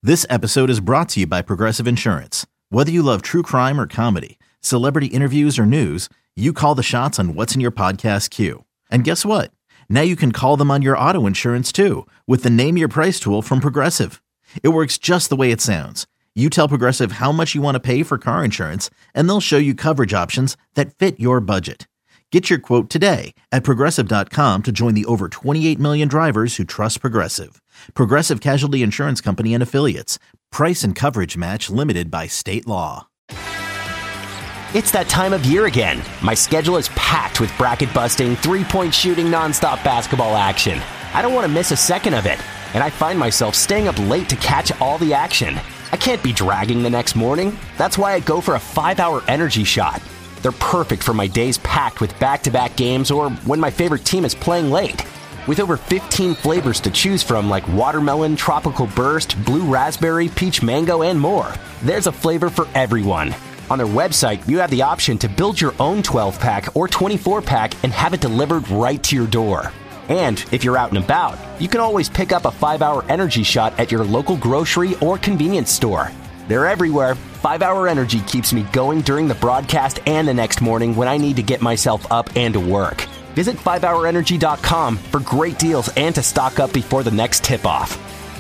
This episode is brought to you by Progressive Insurance. Whether you love true crime or comedy, celebrity interviews or news, you call the shots on what's in your podcast queue. And guess what? Now you can call them on your auto insurance too with the Name Your Price tool from Progressive. It works just the way it sounds. You tell Progressive how much you want to pay for car insurance, and they'll show you coverage options that fit your budget. Get your quote today at Progressive.com to join the over 28 million drivers who trust Progressive. Progressive Casualty Insurance Company and Affiliates. Price and coverage match limited by state law. It's that time of year again. My schedule is packed with bracket-busting, three-point shooting, nonstop basketball action. I don't want to miss a second of it, and I find myself staying up late to catch all the action. I can't be dragging the next morning. That's why I go for a 5-hour energy shot. They're perfect for my days packed with back-to-back games or when my favorite team is playing late. With over 15 flavors to choose from like watermelon, tropical burst, blue raspberry, peach mango, and more, there's a flavor for everyone. On their website, you have the option to build your own 12-pack or 24-pack and have it delivered right to your door. And if you're out and about, you can always pick up a 5-hour energy shot at your local grocery or convenience store. They're everywhere. 5-hour energy keeps me going during the broadcast and the next morning when I need to get myself up and to work. Visit 5hourenergy.com for great deals and to stock up before the next tip-off.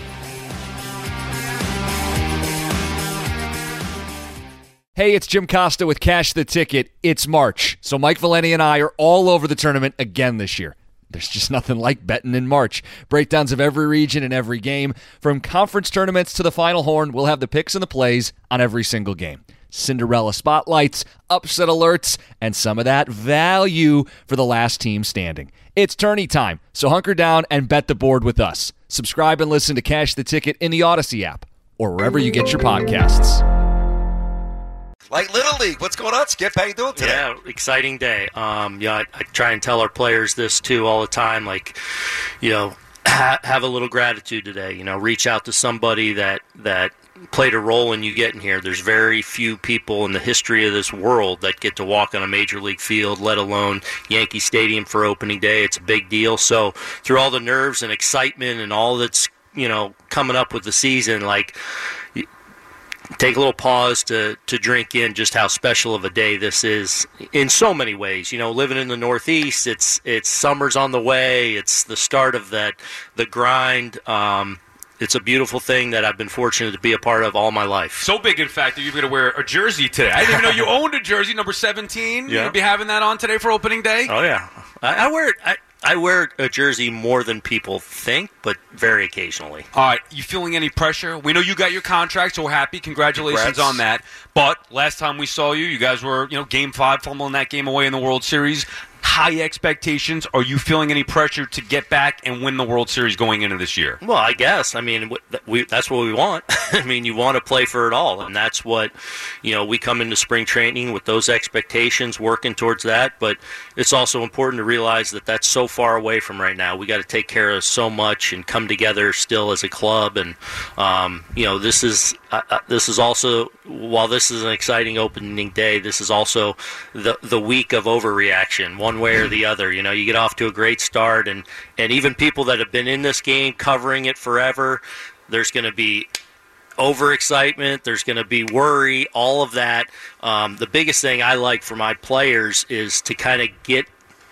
Hey, it's Jim Costa with Cash the Ticket. It's March, so Mike Valeni and I are all over the tournament again this year. There's just nothing like betting in March. Breakdowns of every region and every game. From conference tournaments to the Final Horn, we'll have the picks and the plays on every single game. Cinderella spotlights, upset alerts, and some of that value for the last team standing. It's tourney time, so hunker down and bet the board with us. Subscribe and listen to Cash the Ticket in the Odyssey app or wherever you get your podcasts. Like Little League. What's going on, Skip? How you doing today? Yeah, exciting day. I try and tell our players this, too, all the time. Like, have a little gratitude today. Reach out to somebody that played a role in you getting here. There's very few people in the history of this world that get to walk on a major league field, let alone Yankee Stadium for opening day. It's a big deal. So through all the nerves and excitement and all that's, coming up with the season, take a little pause to drink in just how special of a day this is in so many ways. Living in the Northeast, it's summer's on the way. It's the start of the grind. It's a beautiful thing that I've been fortunate to be a part of all my life. So big, in fact, that you're going to wear a jersey today. I didn't even know you owned a jersey, number 17. Yeah. You're going to be having that on today for opening day? Oh, yeah. I wear it. I wear a jersey more than people think, but very occasionally. All right. You feeling any pressure? We know you got your contract, so we're happy. Congratulations on that. But last time we saw you guys were, Game 5, fumbling that game away in the World Series. High expectations. Are you feeling any pressure to get back and win the World Series going into this year? Well, I guess. That's what we want. You want to play for it all, and that's what, we come into spring training with those expectations, working towards that. But it's also important to realize that that's so far away from right now. We got to take care of so much and come together still as a club. And this is also, while this is an exciting opening day, this is also the week of overreaction, one way or the other. You get off to a great start, and even people that have been in this game covering it forever, there's going to be overexcitement, there's going to be worry, all of that. The biggest thing I like for my players is to kind of get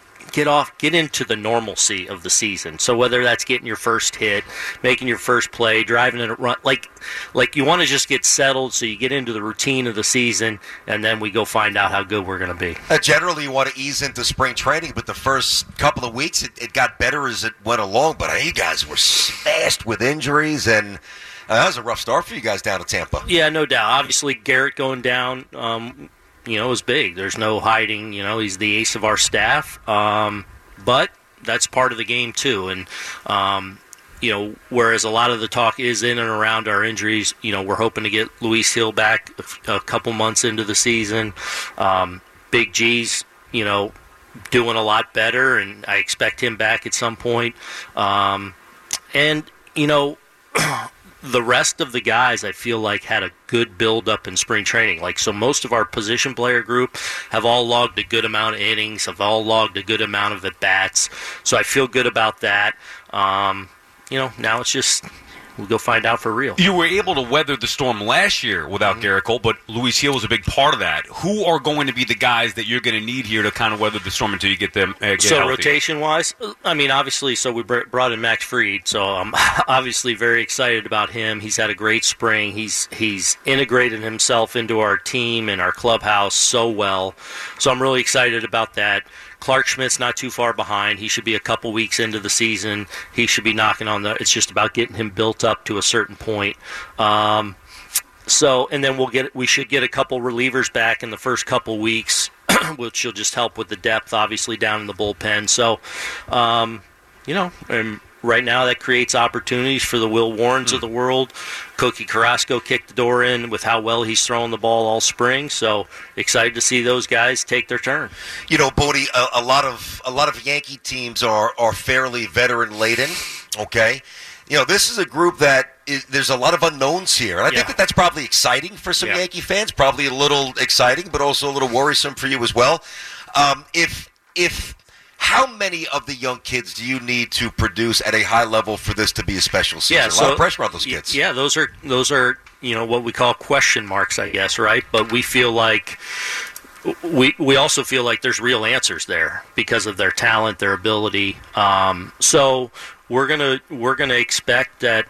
into the normalcy of the season. So whether that's getting your first hit, making your first play, driving in a run, like you want to just get settled so you get into the routine of the season, and then we go find out how good we're going to be. Generally, you want to ease into spring training, but the first couple of weeks, it got better as it went along. But you guys were smashed with injuries, and that was a rough start for you guys down in Tampa. Yeah, no doubt. Obviously, Garrett going down, is big. There's no hiding. He's the ace of our staff. But that's part of the game, too. And, whereas a lot of the talk is in and around our injuries, we're hoping to get Luis Hill back a couple months into the season. Big G's, doing a lot better, and I expect him back at some point. The rest of the guys, I feel like, had a good build-up in spring training. So most of our position player group have all logged a good amount of innings, have all logged a good amount of at-bats. So I feel good about that. Now it's just we'll go find out for real. You were able to weather the storm last year without Garrett Cole, but Luis Gil was a big part of that. Who are going to be the guys that you're going to need here to kind of weather the storm until you get them get so healthy? Rotation-wise, I mean, obviously, so we brought in Max Fried, so I'm obviously very excited about him. He's had a great spring. He's integrated himself into our team and our clubhouse so well, so I'm really excited about that. Clark Schmidt's not too far behind. He should be a couple weeks into the season. He should be knocking on it's just about getting him built up to a certain point. And then we should get a couple relievers back in the first couple weeks, which will just help with the depth, obviously, down in the bullpen. So, and right now that creates opportunities for the Will Warrens of the world. Cookie Carrasco kicked the door in with how well he's throwing the ball all spring. So excited to see those guys take their turn. Bodie, a lot of Yankee teams are fairly veteran laden. Okay, this is a group that there's a lot of unknowns here, and I think that's probably exciting for some Yankee fans. Probably a little exciting, but also a little worrisome for you as well. How many of the young kids do you need to produce at a high level for this to be a special season? Yeah, a lot of pressure on those kids. Yeah, those are what we call question marks, I guess, right? But we feel like we also feel like there's real answers there because of their talent, their ability. So we're gonna expect that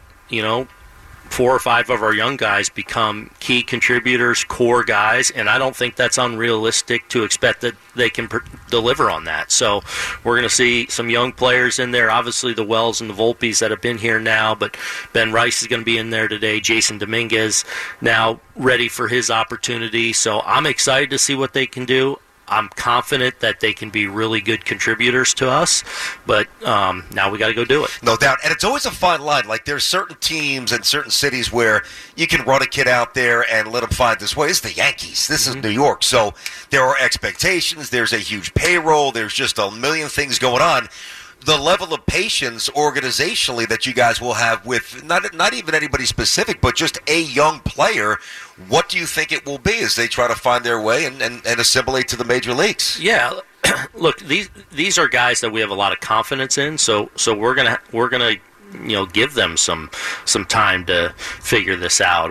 4 or 5 of our young guys become key contributors, core guys, and I don't think that's unrealistic to expect that they can deliver on that. So we're going to see some young players in there, obviously the Wells and the Volpes that have been here now, but Ben Rice is going to be in there today. Jason Dominguez now ready for his opportunity. So I'm excited to see what they can do. I'm confident that they can be really good contributors to us, but now we got to go do it. No doubt, and it's always a fine line. Like there's certain teams and certain cities where you can run a kid out there and let them find this way. It's the Yankees. This is New York, so there are expectations. There's a huge payroll. There's just a million things going on. The level of patience organizationally that you guys will have with not even anybody specific, but just a young player, what do you think it will be as they try to find their way and assimilate to the major leagues? Yeah, look, these are guys that we have a lot of confidence in, so we're gonna give them some time to figure this out,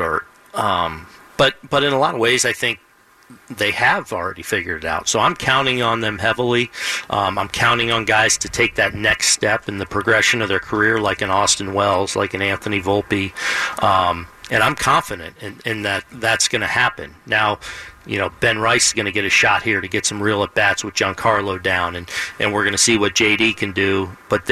but in a lot of ways I think they have already figured it out. So I'm counting on them heavily. I'm counting on guys to take that next step in the progression of their career, like an Austin Wells, like an Anthony Volpe. And I'm confident in that that's going to happen. Now, Ben Rice is going to get a shot here to get some real at-bats with Giancarlo down, and we're going to see what JD can do. But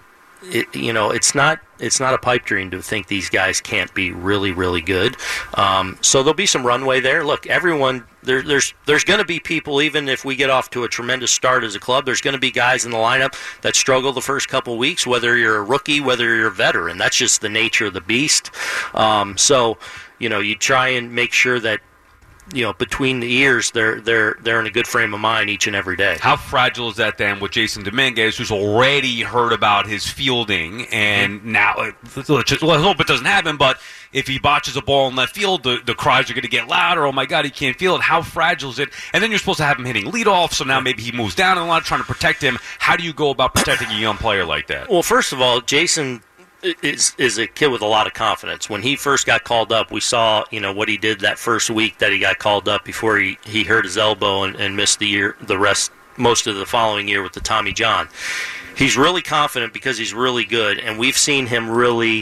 it's not a pipe dream to think these guys can't be really, really good. So there'll be some runway there. Look, everyone, there's going to be people, even if we get off to a tremendous start as a club, there's going to be guys in the lineup that struggle the first couple weeks, whether you're a rookie, whether you're a veteran. That's just the nature of the beast. So you try and make sure that between the ears, they're in a good frame of mind each and every day. How fragile is that then with Jason Dominguez, who's already heard about his fielding, and now let's hope it doesn't happen, but if he botches a ball in left field, the cries are going to get louder. Oh my God, he can't field it. How fragile is it? And then you're supposed to have him hitting leadoff, so now maybe he moves down a lot, trying to protect him. How do you go about protecting a young player like that? Well, first of all, Jason is a kid with a lot of confidence. When he first got called up, we saw what he did that first week that he got called up before he hurt his elbow and missed most of the following year with the Tommy John. He's really confident because he's really good, and we've seen him really.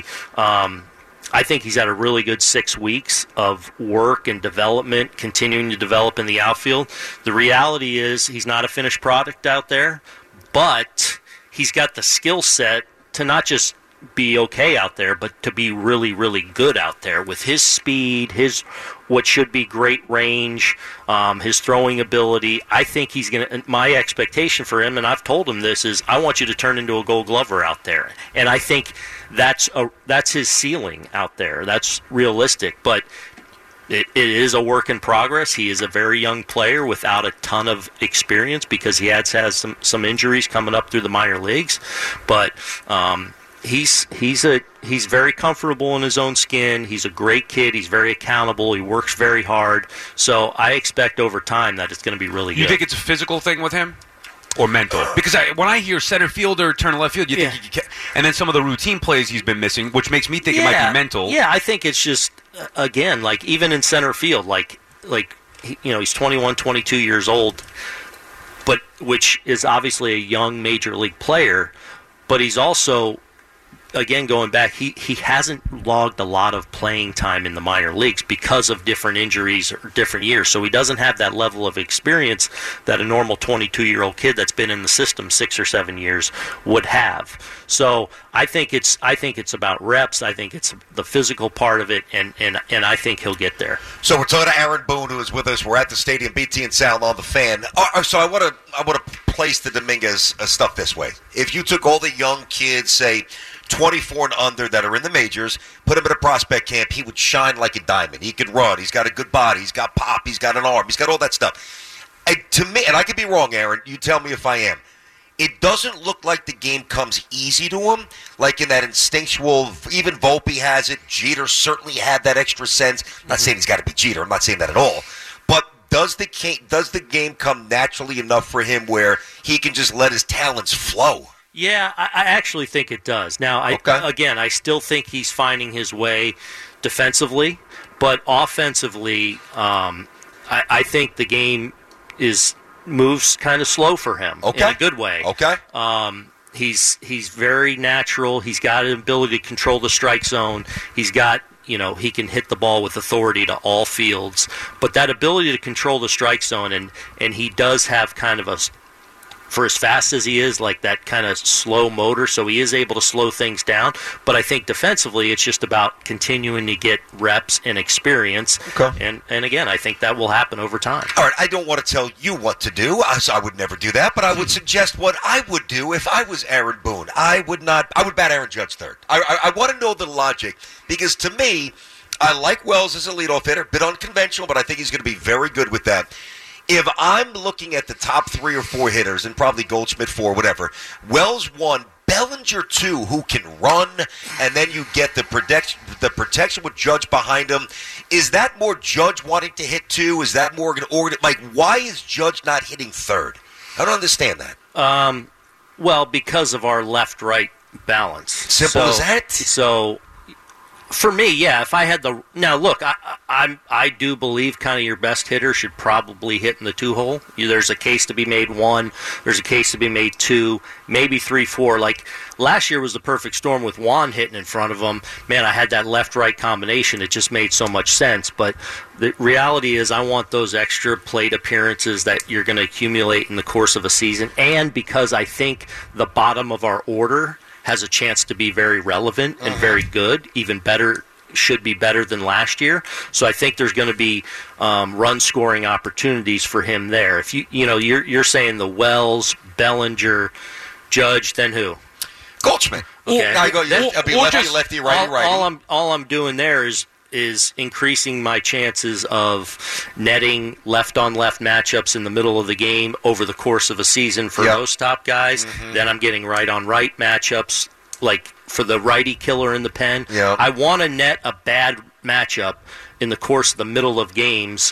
I think he's had a really good 6 weeks of work and development, continuing to develop in the outfield. The reality is he's not a finished product out there, but he's got the skill set to not just be okay out there, but to be really, really good out there with his speed, his what should be great range, his throwing ability. I think he's going to, my expectation for him, and I've told him this, is I want you to turn into a Gold Glover out there. And I think that's his ceiling out there. That's realistic, but it is a work in progress. He is a very young player without a ton of experience because he has some injuries coming up through the minor leagues, but He's very comfortable in his own skin. He's a great kid. He's very accountable. He works very hard. So I expect over time that it's going to be really good. You think it's a physical thing with him? or mental? Because when I hear center fielder turn to left field, you think he can, and then some of the routine plays he's been missing, which makes me think it might be mental. Yeah, I think it's just, again, like even in center field, like he's 21, 22 years old, but which is obviously a young major league player, but he's also, again, going back, he hasn't logged a lot of playing time in the minor leagues because of different injuries or different years. So he doesn't have that level of experience that a normal 22-year-old kid that's been in the system 6 or 7 years would have. So I think it's about reps. I think it's the physical part of it, and I think he'll get there. So we're talking to Aaron Boone, who is with us. We're at the stadium, BT and Sal on the Fan. So I want to place the Dominguez stuff this way. If you took all the young kids, say 24 and under that are in the majors, put him in a prospect camp, he would shine like a diamond. He could run. He's got a good body. He's got pop. He's got an arm. He's got all that stuff. And to me, and I could be wrong, Aaron, you tell me if I am, it doesn't look like the game comes easy to him, like in that instinctual, even Volpe has it, Jeter certainly had that extra sense. I'm not saying he's got to be Jeter. I'm not saying that at all. But does the game come naturally enough for him where he can just let his talents flow? Yeah, I actually think it does. Now, I still think he's finding his way defensively, but offensively, I think the game moves kind of slow for him in a good way. Okay. He's very natural. He's got an ability to control the strike zone. He's got, he can hit the ball with authority to all fields. But that ability to control the strike zone, and he does have kind of for as fast as he is, like that kind of slow motor, so he is able to slow things down. But I think defensively, it's just about continuing to get reps and experience. Okay. And again, I think that will happen over time. All right, I don't want to tell you what to do. I would never do that, but I would suggest what I would do if I was Aaron Boone. I would bat Aaron Judge third. I want to know the logic, because to me, I like Wells as a leadoff hitter, bit unconventional, but I think he's going to be very good with that. If I'm looking at the top 3 or 4 hitters, and probably Goldschmidt 4, whatever, Wells 1, Bellinger 2, who can run, and then you get the protection with Judge behind him. Is that more Judge wanting to hit 2? Is that more like, why is Judge not hitting third? I don't understand that. Well, because of our left-right balance. Simple as that? So, for me, yeah, if I had now look, I do believe kind of your best hitter should probably hit in the 2-hole. There's a case to be made 1. There's a case to be made 2, maybe 3, 4. Like last year was the perfect storm with Juan hitting in front of him. Man, I had that left-right combination. It just made so much sense. But the reality is, I want those extra plate appearances that you're going to accumulate in the course of a season, and because I think the bottom of our order has a chance to be very relevant and very good, even better, should be better than last year. So I think there's going to be run scoring opportunities for him there. If you're saying the Wells, Bellinger, Judge, then who? Goldschmidt. Okay. I'll be lefty, righty. All I'm doing there is increasing my chances of netting left-on-left matchups in the middle of the game over the course of a season for those top guys. Mm-hmm. Then I'm getting right-on-right matchups, like for the righty killer in the pen. Yep. I want to net a bad matchup in the course of the middle of games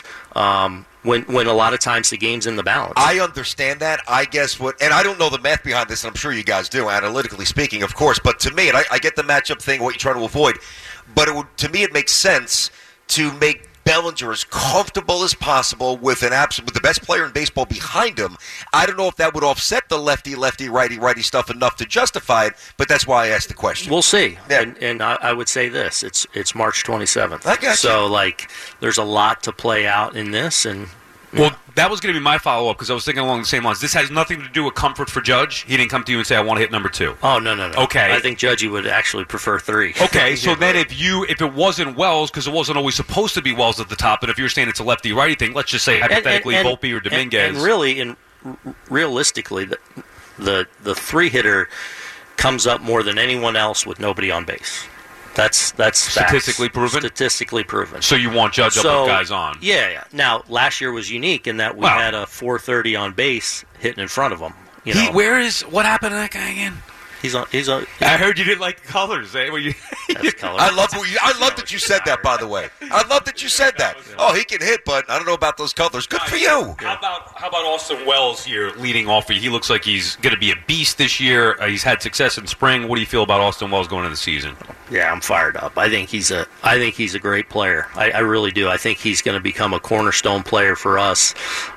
when a lot of times the game's in the balance. I understand that. I guess and I don't know the math behind this, and I'm sure you guys do, analytically speaking, of course, but to me, and I get the matchup thing, what you're trying to avoid, but to me, it makes sense to make Bellinger as comfortable as possible with with the best player in baseball behind him. I don't know if that would offset the lefty, righty stuff enough to justify it, but that's why I asked the question. We'll see. Yeah. And I would say this: it's March 27th. I got you. So there's a lot to play out in this, and. Well, that was going to be my follow-up, because I was thinking along the same lines. This has nothing to do with comfort for Judge. He didn't come to you and say, I want to hit number 2. Oh, no. Okay. I think Judge would actually prefer 3. Okay, so then if it wasn't Wells, because it wasn't always supposed to be Wells at the top, and if you're saying it's a lefty-righty thing, let's just say hypothetically Volpe or Dominguez. And realistically, the 3-hitter comes up more than anyone else with nobody on base. That's statistically proven? Statistically proven. So you want Judge up with guys on? Yeah. Now, last year was unique in that we had a .430 on base hitting in front of him. What happened to that guy again? He's on. I heard you didn't like the colors. Eh? That's color. I love that you said that, by the way. I love that you said that. Oh, he can hit, but I don't know about those colors. Good for you. How about Austin Wells here leading off for you? He looks like he's going to be a beast this year. He's had success in spring. What do you feel about Austin Wells going into the season? Yeah, I'm fired up. I think he's a great player. I really do. I think he's going to become a cornerstone player for us.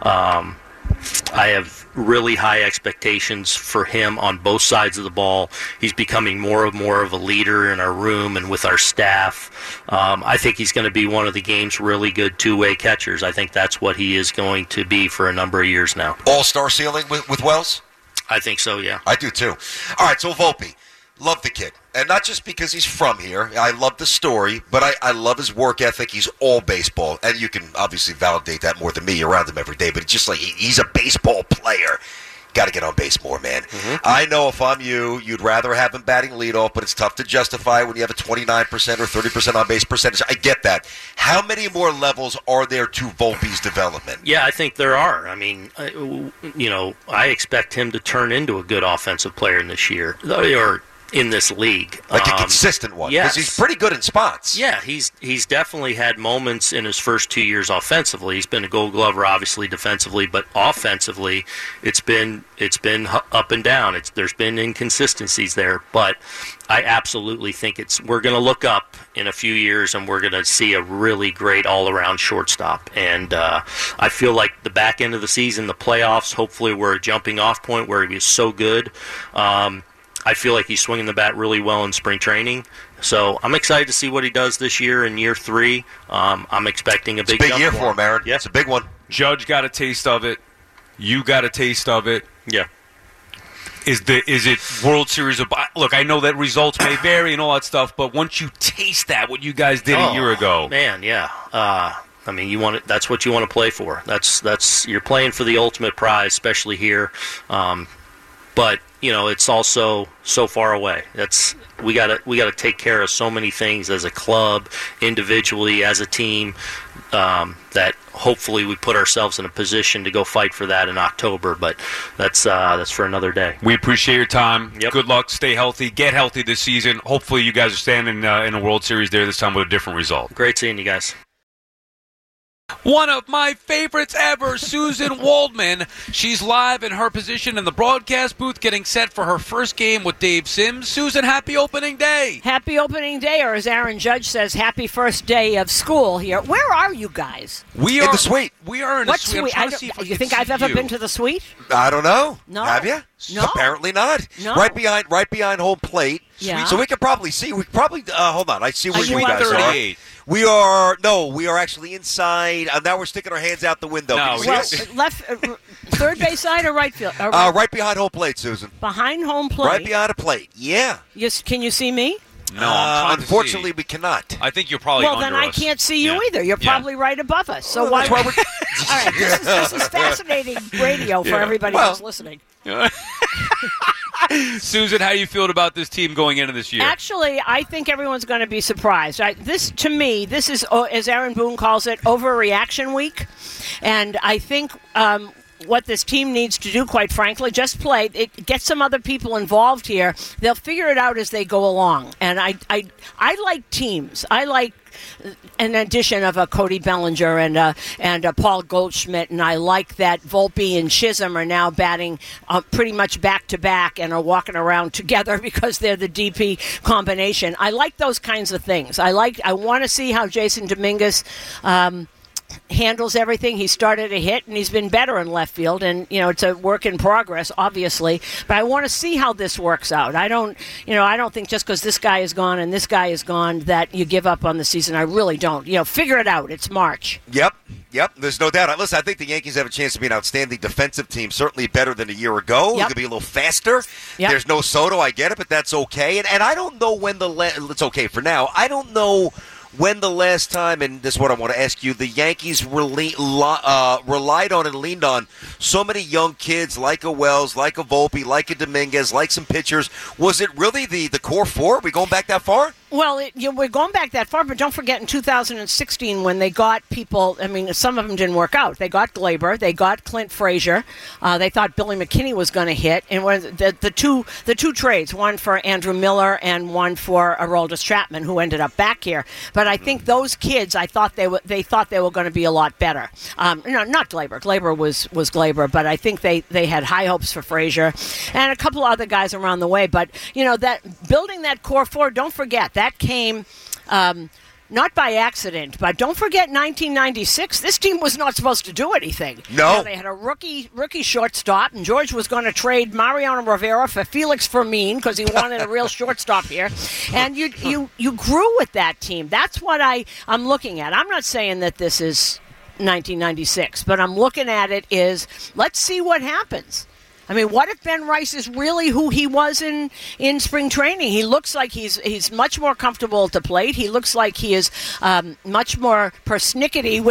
I have really high expectations for him on both sides of the ball. He's becoming more of a leader in our room and with our staff. I think he's going to be one of the game's really good two-way catchers. I think that's what he is going to be for a number of years now. All-star ceiling with Wells? I think so, yeah. I do, too. All right, so Volpe. Love the kid. And not just because he's from here. I love the story, but I love his work ethic. He's all baseball. And you can obviously validate that more than me. You're around him every day. But it's just like he's a baseball player. Got to get on base more, man. Mm-hmm. I know if I'm you'd rather have him batting leadoff, but it's tough to justify when you have a 29% or 30% on base percentage. I get that. How many more levels are there to Volpe's development? Yeah, I think there are. I mean, I expect him to turn into a good offensive player this year. Or in this league. Like a consistent one. Yes. Because he's pretty good in spots. Yeah, he's definitely had moments in his first 2 years offensively. He's been a Gold Glover, obviously, defensively, but offensively, it's been up and down. There's been inconsistencies there, but I absolutely think we're going to look up in a few years and we're going to see a really great all-around shortstop. And I feel like the back end of the season, the playoffs, hopefully we're a jumping-off point where he was so good. I feel like he's swinging the bat really well in spring training. So I'm excited to see what he does this year in year 3. I'm expecting a big year for him, Aaron. Yeah. It's a big one. Judge got a taste of it. You got a taste of it. Yeah. Is it World Series? Look, I know that results may vary and all that stuff, but once you taste that, what you guys did a year ago, man, yeah. I mean, that's what you want to play for. That's you're playing for the ultimate prize, especially here. But it's also so far away. We gotta take care of so many things as a club, individually, as a team, that hopefully we put ourselves in a position to go fight for that in October. But that's for another day. We appreciate your time. Yep. Good luck. Stay healthy. Get healthy this season. Hopefully you guys are standing in a World Series there this time with a different result. Great seeing you guys. One of my favorites ever, Susan Waldman. She's live in her position in the broadcast booth getting set for her first game with Dave Sims. Susan, happy opening day. Happy opening day, or as Aaron Judge says, happy first day of school here. Where are you guys? We are in the suite. We are in what the suite. suite? You think I've ever been to the suite? I don't know. No. Have you? No. Apparently not. No. Right behind home plate. Yeah. So we could probably see. Hold on. I see where you guys 38. are. We are actually inside. Now we're sticking our hands out the window. No, left, third base side or right field? Right behind home plate, Susan. Behind home plate. Right behind a plate. Yeah. Yes. Can you see me? No, I'm trying unfortunately, to see. we cannot. I think you're probably then I can't see you either. You're probably right above us. So why? That's why All right, this is fascinating radio for everybody who's listening. Susan, how you feeling about this team going into this year? Actually, I think everyone's going to be surprised. This is, as Aaron Boone calls it, overreaction week. And I think what this team needs to do, quite frankly, just play. Get some other people involved here. They'll figure it out as they go along. And I like teams. I like an addition of a Cody Bellinger and a Paul Goldschmidt, and I like that Volpe and Chisholm are now batting pretty much back to back and are walking around together because they're the DP combination. I like those kinds of things. I want to see how Jason Dominguez handles everything. He started a hit, and he's been better in left field, and it's a work in progress, obviously. But I want to see how this works out. I don't think just because this guy is gone and this guy is gone that you give up on the season. I really don't. Figure it out. It's March. Yep. There's no doubt. Listen, I think the Yankees have a chance to be an outstanding defensive team. Certainly better than a year ago. It could be a little faster. Yep. There's no Soto. I get it, but that's okay. And I don't know when it's okay for now. I don't know when the last time, and this is what I want to ask you, the Yankees relied on and leaned on so many young kids like a Wells, like a Volpe, like a Dominguez, like some pitchers. Was it really the core four? Are we going back that far? Well, we're going back that far, but don't forget in 2016 when they got people, I mean, some of them didn't work out. They got Glaber, they got Clint Frazier, they thought Billy McKinney was going to hit, and the two trades, one for Andrew Miller and one for Aroldis Chapman, who ended up back here. But I think those kids, they thought they were going to be a lot better. No, not Glaber. Glaber was Glaber, but I think they had high hopes for Frazier and a couple other guys around the way. But that building that core four, don't forget. That came not by accident, but don't forget 1996. This team was not supposed to do anything. No. They had a rookie shortstop, and George was going to trade Mariano Rivera for Felix Fermin because he wanted a real shortstop here. And you grew with that team. That's what I'm looking at. I'm not saying that this is 1996, but I'm looking at it is let's see what happens. I mean, what if Ben Rice is really who he was in spring training? He looks like he's much more comfortable at the plate. He looks like he is much more persnickety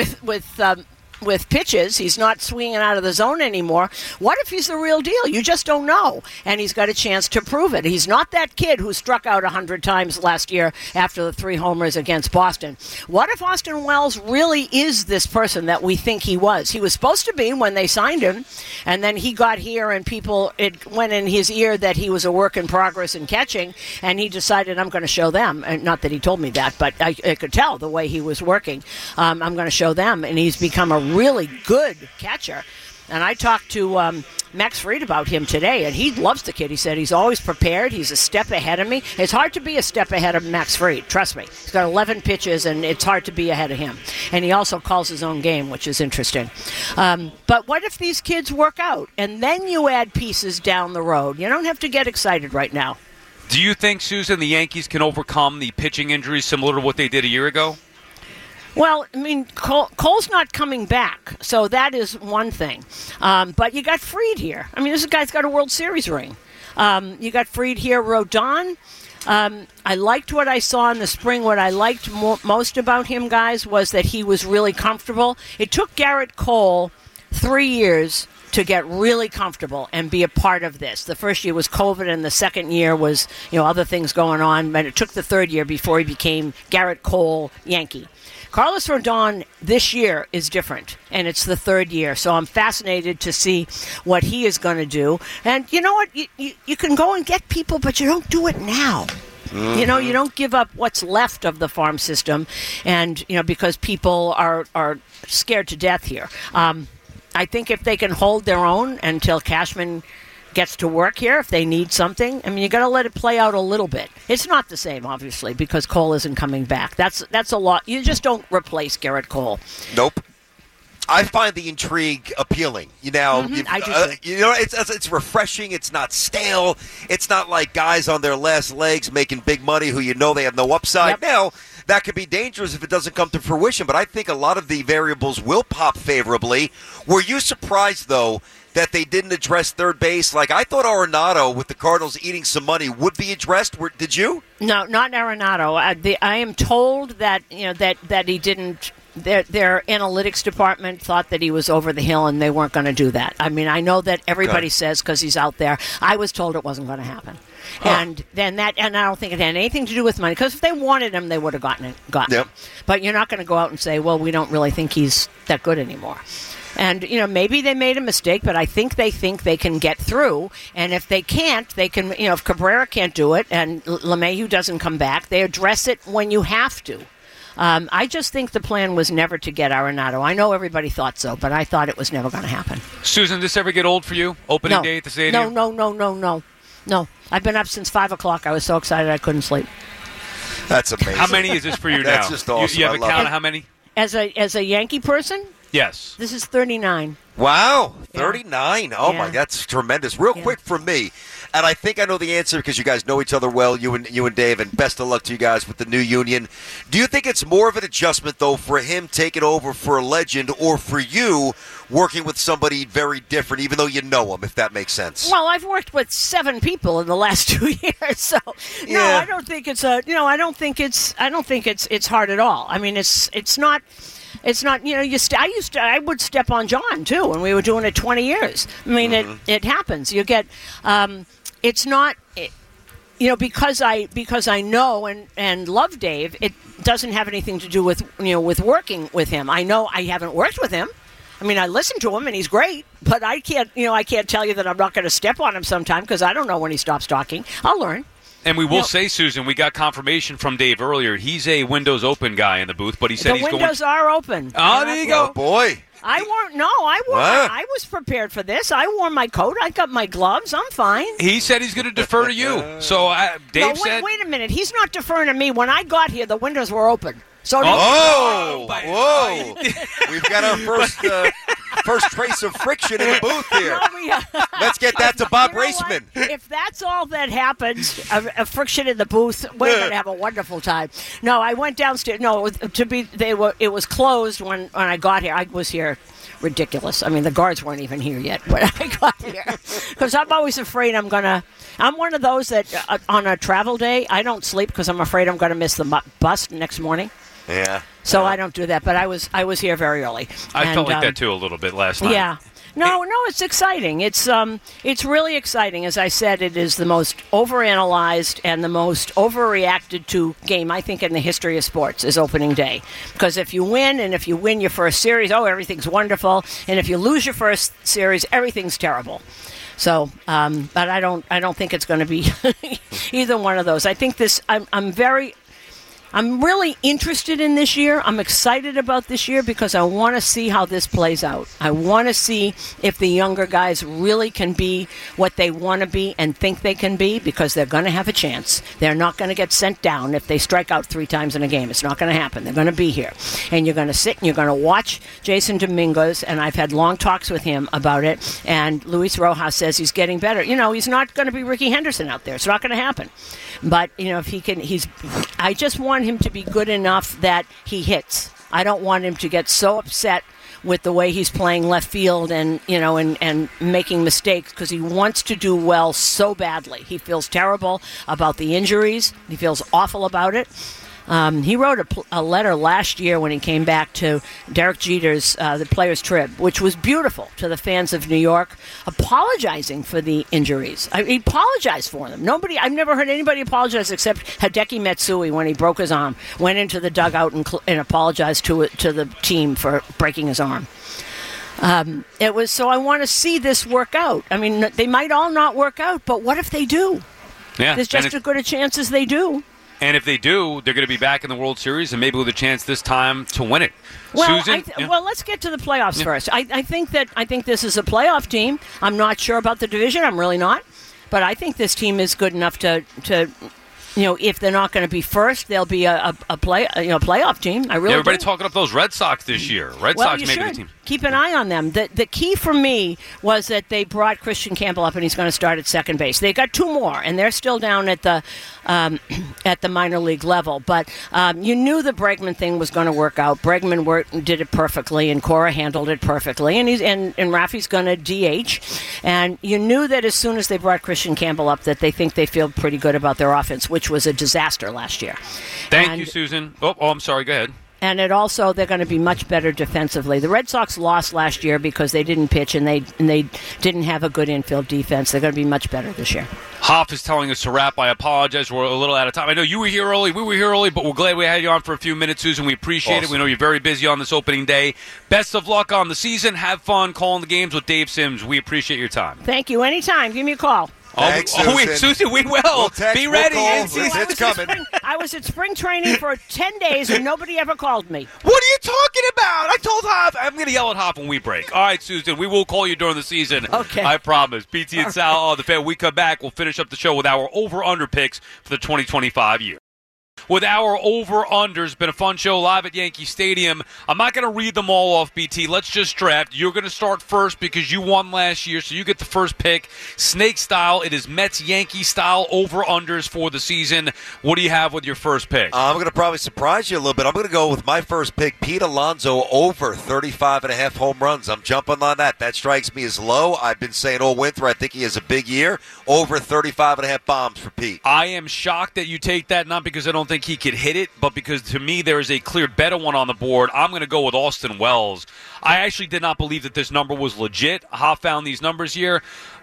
with pitches. He's not swinging out of the zone anymore. What if he's the real deal? You just don't know. And he's got a chance to prove it. He's not that kid who struck out 100 times last year after the 3 homers against Boston. What if Austin Wells really is this person that we think he was? He was supposed to be when they signed him, and then he got here and it went in his ear that he was a work in progress in catching, and he decided, I'm going to show them. And not that he told me that, but I could tell the way he was working. I'm going to show them, and he's become a really good catcher. And I talked to Max Fried about him today, and he loves the kid. He said he's always prepared. He's a step ahead of me. It's hard to be a step ahead of Max Fried, trust me. He's got 11 pitches, and it's hard to be ahead of him. And he also calls his own game, which is interesting. But what if these kids work out, and then you add pieces down the road? You don't have to get excited right now. Do you think, Susan, the Yankees can overcome the pitching injuries similar to what they did a year ago? Well, I mean, Cole's not coming back, so that is one thing. But you got Fried here. I mean, this guy's got a World Series ring. You got Fried here. Rodon, I liked what I saw in the spring. What I liked most about him, guys, was that he was really comfortable. It took Garrett Cole 3 years to get really comfortable and be a part of this. The first year was COVID, and the second year was, other things going on. But it took the third year before he became Garrett Cole Yankee. Carlos Rodon this year is different, and it's the third year, so I'm fascinated to see what he is going to do. And you know what? You can go and get people, but you don't do it now. Mm-hmm. You don't give up what's left of the farm system, and because people are scared to death here. I think if they can hold their own until Cashman gets to work here, if they need something, I mean, you got to let it play out a little bit. It's not the same, obviously, because Cole isn't coming back. That's a lot. You just don't replace Garrett Cole. Nope. I find the intrigue appealing. I do too. It's refreshing. It's not stale. It's not like guys on their last legs making big money who they have no upside. Yep. Now, that could be dangerous if it doesn't come to fruition, but I think a lot of the variables will pop favorably. Were you surprised, though, that they didn't address third base? Like, I thought Arenado, with the Cardinals eating some money, would be addressed. Did you? No, not Arenado. I am told that that he didn't. Their analytics department thought that he was over the hill, and they weren't going to do that. I mean, I know that everybody says because he's out there. I was told it wasn't going to happen. Huh. And I don't think it had anything to do with money, because if they wanted him, they would have gotten yep. him. But you're not going to go out and say, well, we don't really think he's that good anymore. And, maybe they made a mistake, but I think they can get through. And if they can't, they can, if Cabrera can't do it and LeMahieu doesn't come back, they address it when you have to. I just think the plan was never to get Arenado. I know everybody thought so, but I thought it was never going to happen. Susan, did this ever get old for you? Opening day at the stadium? No. I've been up since 5 o'clock. I was so excited I couldn't sleep. That's amazing. How many is this for you now? That's just awesome. You have a count of how many? As a Yankee person? Yes. This is 39. Wow, 39. Yeah. Oh, my, that's tremendous. Real quick from me, and I think I know the answer because you guys know each other well, you and Dave, and best of luck to you guys with the new union. Do you think it's more of an adjustment, though, for him taking over for a legend, or for you working with somebody very different, even though you know him, if that makes sense? Well, I've worked with 7 people in the last 2 years, so no, I don't think it's I don't think it's hard at all. I mean, it's not. It's not, I would step on John, too, and we were doing it 20 years. I mean, it happens. You get, it's not, because I know and love Dave, it doesn't have anything to do with with working with him. I know I haven't worked with him. I mean, I listen to him and he's great, but I can't tell you that I'm not going to step on him sometime because I don't know when he stops talking. I'll learn. And we will say, Susan, we got confirmation from Dave earlier. He's a Windows Open guy in the booth, but he said the windows are open. Oh, there you go. Oh, boy. I was prepared for this. I wore my coat. I got my gloves. I'm fine. He said he's going to defer to you. So Dave said... Wait a minute. He's not deferring to me. When I got here, the windows were open. So whoa! We've got our first trace of friction in the booth here. Let's get that to Bob Raceman. If that's all that happens, a friction in the booth, we're going to have a wonderful time. No, I went downstairs. No, it was closed when I got here. I was here. Ridiculous. I mean, the guards weren't even here yet when I got here. Because I'm always afraid I'm one of those that on a travel day, I don't sleep because I'm afraid I'm going to miss the bus next morning. Yeah. So I don't do that, but I was here very early. I felt like that too a little bit last night. Yeah. No, it's exciting. It's really exciting. As I said, it is the most overanalyzed and the most overreacted to game, I think, in the history of sports is opening day. Because if you win your first series, everything's wonderful. And if you lose your first series, everything's terrible. So, but I don't think it's going to be either one of those. I think I'm really interested in this year. I'm excited about this year because I want to see how this plays out. I want to see if the younger guys really can be what they want to be and think they can be, because they're going to have a chance. They're not going to get sent down if they strike out 3 times in a game. It's not going to happen. They're going to be here. And you're going to sit and you're going to watch Jason Dominguez, and I've had long talks with him about it, and Luis Rojas says he's getting better. He's not going to be Ricky Henderson out there. It's not going to happen. But, if he can, I just want him to be good enough that he hits. I don't want him to get so upset with the way he's playing left field and making mistakes, because he wants to do well so badly. He feels terrible about the injuries. He feels awful about it. He wrote a letter last year when he came back to Derek Jeter's the Players' Trib, which was beautiful, to the fans of New York, apologizing for the injuries. He apologized for them. I've never heard anybody apologize except Hideki Matsui when he broke his arm, went into the dugout and apologized to the team for breaking his arm. So I want to see this work out. I mean, they might all not work out, but what if they do? Yeah, there's just as good a chance as they do. And if they do, they're going to be back in the World Series and maybe with a chance this time to win it. Well, Susan? Well, let's get to the playoffs first. I think this is a playoff team. I'm not sure about the division. I'm really not. But I think this team is good enough to if they're not going to be first, they'll be a playoff team. I really everybody do. talking up those Red Sox this year. Red Sox maybe the team. Keep an eye on them. The key for me was that they brought Christian Campbell up, and he's going to start at second base. They got 2 more, and they're still down at the minor league level. But you knew the Bregman thing was going to work out. Bregman did it perfectly, and Cora handled it perfectly, and Rafi's going to DH. And you knew that as soon as they brought Christian Campbell up, that they feel pretty good about their offense, which was a disaster last year. Thank you, Susan. Oh, I'm sorry. Go ahead. And they're going to be much better defensively. The Red Sox lost last year because they didn't pitch and they didn't have a good infield defense. They're going to be much better this year. Hoff is telling us to wrap. I apologize. We're a little out of time. I know you were here early. We were here early, but we're glad we had you on for a few minutes, Susan. We appreciate it. We know you're very busy on this opening day. Best of luck on the season. Have fun calling the games with Dave Sims. We appreciate your time. Thank you. Anytime. Give me a call. Thanks, Susan. Susan, we will. Be ready. It's coming. I was at spring training for 10 days, and nobody ever called me. What are you talking about? I told Hoff. I'm going to yell at Hoff when we break. All right, Susan, we will call you during the season. Okay. I promise. PT and Sal on the fan. We come back. We'll finish up the show with our over-under picks for the 2025 year. With our over-unders, been a fun show live at Yankee Stadium. I'm not going to read them all off, BT. Let's just draft. You're going to start first because you won last year, so you get the first pick. Snake style, it is Mets-Yankee style over-unders for the season. What do you have with your first pick? I'm going to probably surprise you a little bit. I'm going to go with my first pick, Pete Alonso, over 35.5 home runs. I'm jumping on that. That strikes me as low. I've been saying all winter I think he has a big year. Over 35.5 bombs for Pete. I am shocked that you take that, not because I don't think he could hit it, but because to me there is a clear better one on the board. I'm going to go with Austin Wells. I actually did not believe that this number was legit. Hoff found these numbers here.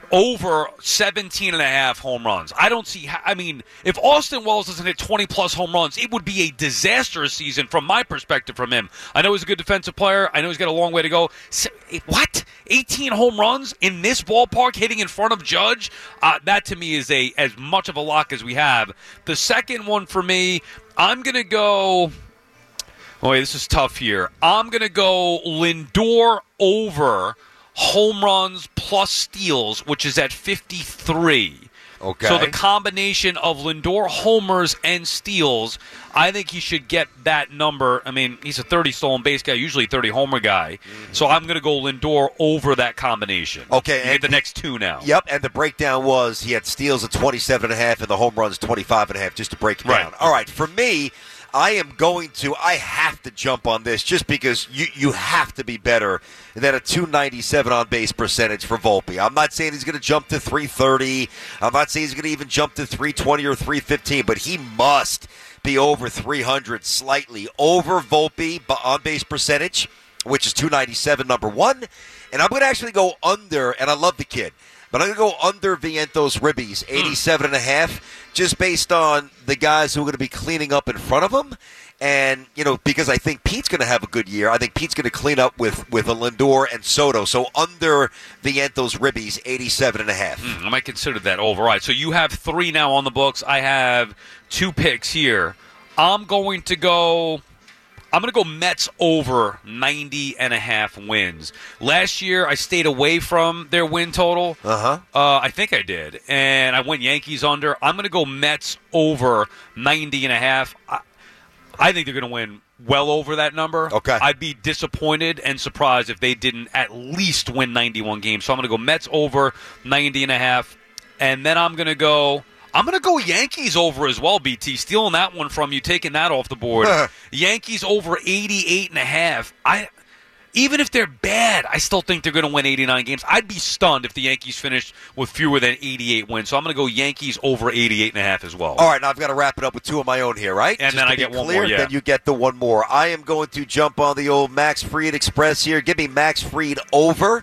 over 17.5 home runs. I don't see how, if Austin Wells doesn't hit 20-plus home runs, it would be a disastrous season from my perspective from him. I know he's a good defensive player. I know he's got a long way to go. What? 18 home runs in this ballpark hitting in front of Judge? That to me is as much of a lock as we have. The second one for me, I'm going to go... Oh, wait, this is tough here. I'm going to go Lindor over home runs plus steals, which is at 53. Okay. So the combination of Lindor homers and steals, I think he should get that number. He's a 30 stolen base guy, usually 30 homer guy. Mm-hmm. So I'm going to go Lindor over that combination. Okay. And the next two now. Yep, and the breakdown was he had steals at 27.5 and the home runs 25.5, just to break it down. All right, for me, I have to jump on this just because you have to be better than a 297 on-base percentage for Volpe. I'm not saying he's going to jump to 330. I'm not saying he's going to even jump to 320 or 315, but he must be over 300 slightly over Volpe on-base percentage, which is 297, number one. And I'm going to actually go under, and I love the kid, but I'm going to go under Vientos Ribbies, 87.5, just based on the guys who are going to be cleaning up in front of him. And, because I think Pete's going to have a good year. I think Pete's going to clean up with a Lindor and Soto. So under Vientos Ribbies, 87.5. I might consider that over. All right, so you have 3 now on the books. I have 2 picks here. I'm going to go Mets over 90.5 wins. Last year, I stayed away from their win total. I think I did. And I went Yankees under. I'm going to go Mets over 90.5. I think they're going to win well over that number. Okay. I'd be disappointed and surprised if they didn't at least win 91 games. So I'm going to go Mets over 90.5. And then I'm going to go Yankees over as well, BT. Stealing that one from you, taking that off the board. Yankees over 88.5. Even if they're bad, I still think they're going to win 89 games. I'd be stunned if the Yankees finished with fewer than 88 wins. So I'm going to go Yankees over 88.5 as well. All right, now I've got to wrap it up with 2 of my own here, right? And then I get one more, yeah. Then you get the one more. I am going to jump on the old Max Fried Express here. Give me Max Fried over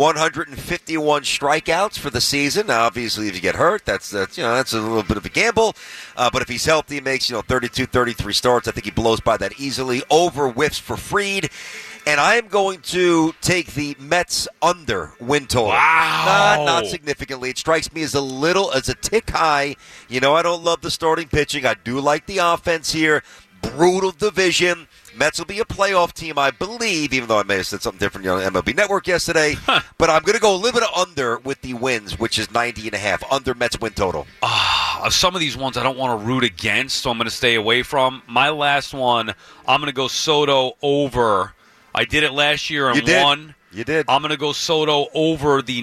151 strikeouts for the season. Now, obviously, if you get hurt, that's a little bit of a gamble. But if he's healthy, he makes 32, 33 starts. I think he blows by that easily. Over whiffs for Fried. And I am going to take the Mets under win total. Wow. Not significantly. It strikes me as a tick high. I don't love the starting pitching. I do like the offense here. Brutal division. Mets will be a playoff team, I believe, even though I may have said something different on MLB Network yesterday. But I'm going to go a little bit under with the wins, which is 90.5. Under Mets win total. Some of these ones I don't want to root against, so I'm going to stay away from. My last one, I'm going to go Soto over. I did it last year and won. You did. I'm going to go Soto over the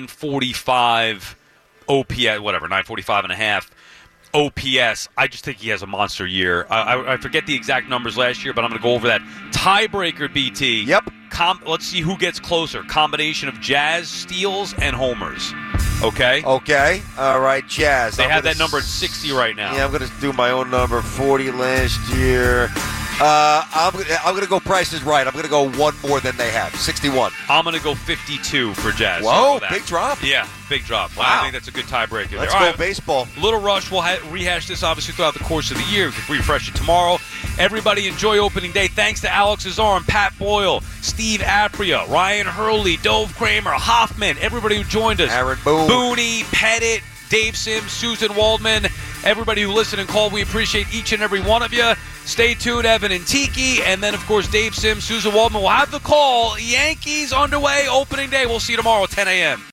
945 OPS, 945.5 OPS. I just think he has a monster year. I forget the exact numbers last year, but I'm going to go over that. Tiebreaker, BT. Yep. Let's see who gets closer. Combination of Jazz, steals, and homers. Okay? Okay. All right, Jazz. They have that number at 60 right now. Yeah, I'm going to do my own number, 40 last year. I'm going to go Price is Right. I'm going to go one more than they have, 61. I'm going to go 52 for Jazz. Whoa, big drop. Yeah, big drop. Wow. I think that's a good tiebreaker. Let's go baseball. Little rush. We'll rehash this, obviously, throughout the course of the year. We can refresh it tomorrow. Everybody enjoy opening day. Thanks to Alex Azar, Pat Boyle, Steve Apria, Ryan Hurley, Dove Kramer, Hoffman, everybody who joined us. Aaron Boone. Booney, Pettit, Dave Sims, Susan Waldman, everybody who listened and called. We appreciate each and every one of you. Stay tuned, Evan and Tiki. And then, of course, Dave Sims, Susan Waldman will have the call. Yankees underway, opening day. We'll see you tomorrow at 10 a.m.